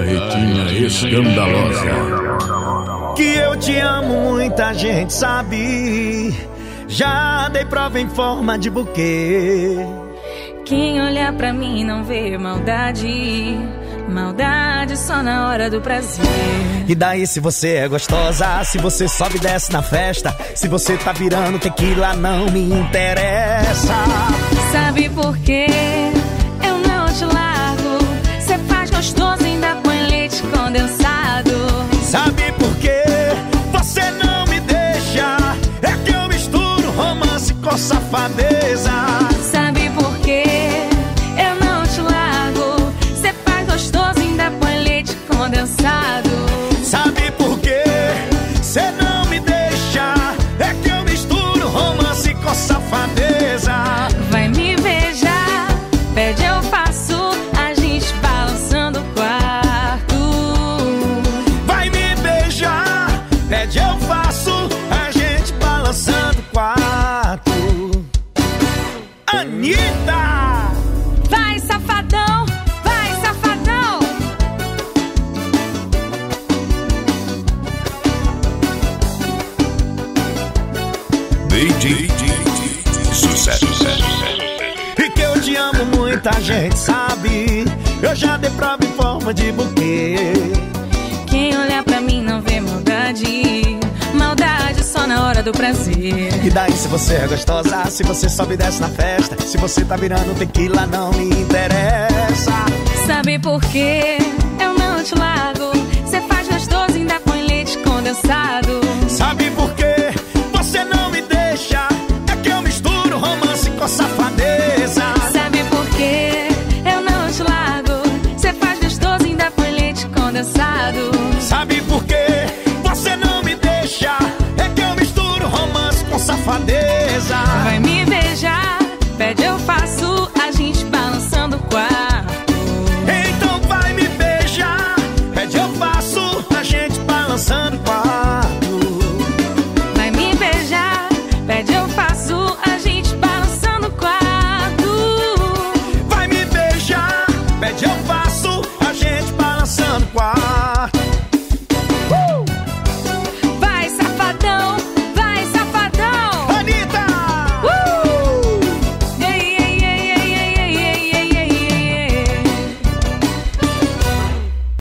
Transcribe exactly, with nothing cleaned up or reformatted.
Carretinha escandalosa. Que eu te amo, muita gente sabe. Já dei prova em forma de buquê. Quem olhar pra mim não vê maldade. Maldade só na hora do prazer. E daí se você é gostosa, se você sobe e desce na festa, se você tá virando tequila não me interessa. Sabe por quê? Eu não te largo. Cê faz gostoso, ainda põe leite condensado. Sabe por quê? Você não me deixa. É que eu misturo romance com safadeza. Sabe por quê? Eu não te largo. Cê faz gostoso, ainda põe leite condensado. Sabe por quê? Cê não me deixa. É que eu misturo romance com safadeza. Vai me beijar, pede eu faço, a gente balançando o quarto. Vai me beijar, pede eu faço, a gente balançando o quarto. Anitta! Vai, safadão, vai, safadão. D J Sucesso. E que eu te amo, muita gente sabe. Eu já dei prova em forma de buquê. Quem olhar pra mim não vê maldade. Maldade só na hora do prazer. E daí se você é gostosa, se você sobe e desce na festa, se você tá virando tequila não me interessa. Sabe por quê? Eu não te largo. Cê faz gostoso, ainda põe leite condensado. Sabe por quê? Você não me deixa. É que eu misturo romance com safadeza. Sabe por quê? Eu não te largo. Cê faz gostoso, ainda põe leite condensado. Sabe por quê? Você não me deixa. É que eu misturo romance com safadeza. Vai me beijar, pede eu faço,